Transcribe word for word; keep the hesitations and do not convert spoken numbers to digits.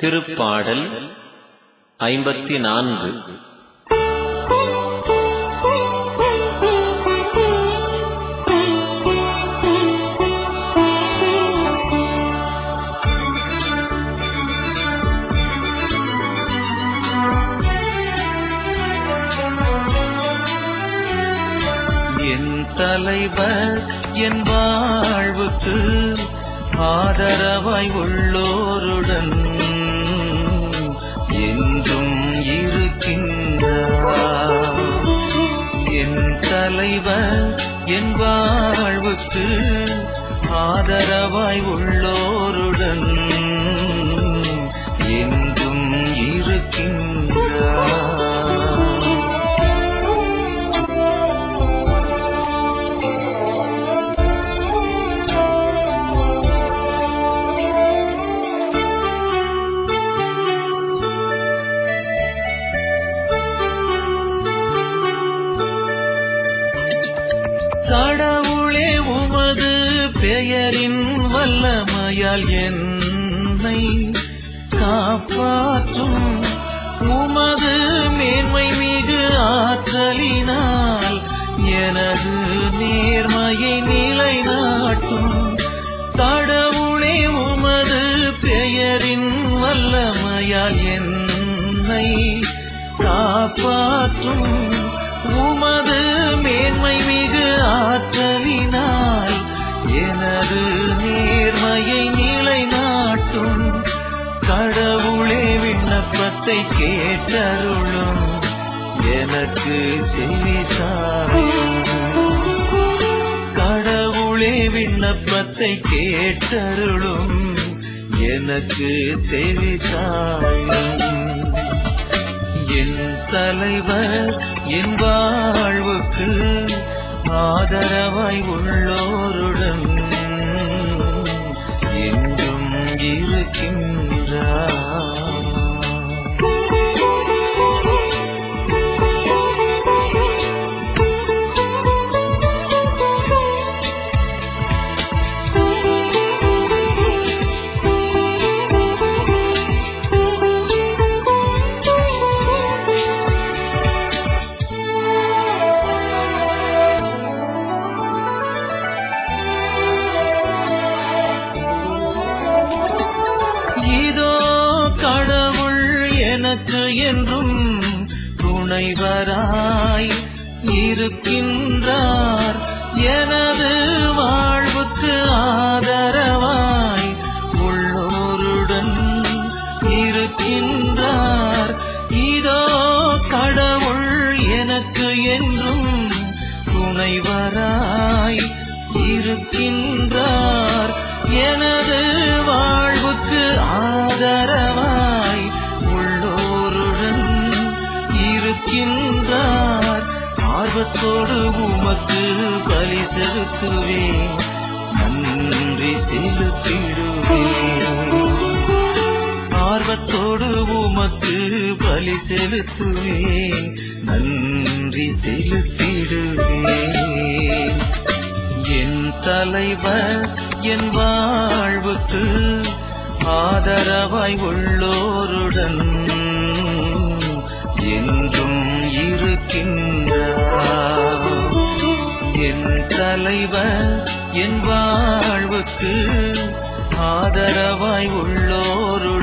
திருப்பாடல் ஐம்பத்தி நான்கு. என் தலைவர் என் வாழ்வுக்கு ஆதரவாய் உள்ளோருடன் என்றும் இருக்கின்றார். என் தலைவர் என் வாழ்வுக்கு ஆதரவாய் உள்ளோருடன் என்றும் இருக்கின்றார். கடவுளே, உமது பெயரின் வல்லமையால் என்னை காப்பாற்றும். உமது மேன்மை மிகு ஆற்றலினால் எனது நேர்மையை நிலைநாட்டும். கடவுளே, உமது பெயரின் வல்லமையால் என்னை காப்பாற்றும். உமது மேன்மை மிகு ஆற்றலினால் எனது நேர்மையை நிலைநாட்டும். கடவுளே, விண்ணப்பத்தை கேட்டருளும், எனக்கு செவிசாயும். கடவுளே, விண்ணப்பத்தை கேட்டருளும், எனக்கு செவிசாயும். என் தலைவர் என் வாழ்வுக்கு ஆதரவாய் உள்ளோருடன் என்றும் இருக்கின்றார். இதோ கடவுள் எனக்கு என்றும் துணைவராய் இருக்கின்றார். எனது வாழ்வுக்கு ஆதரவாய் உள்ளோருடன் இருக்கின்றார். இதோ கடவுள் எனக்கு என்றும் துணைவராய் இருக்கின்றார். எனது வாழ்வுக்கு ஆதரவாய் உள்ளோருடன் இருக்கின்றார். ஆர்வத்தோடு உமக்கு பலி செலுத்துவேன், நன்றி செலுத்திடுவேன். ஆர்வத்தோடு உமக்கு பலி செலுத்துவேன், நன்றி செலுத்திடுவேன். என் தலைவர் என் வாழ்வுக்கு ஆதரவாய் உள்ளோருடன் என்றும் இருக்கின்றார். என் தலைவர் என் வாழ்வுக்கு ஆதரவாய் உள்ளோருடன்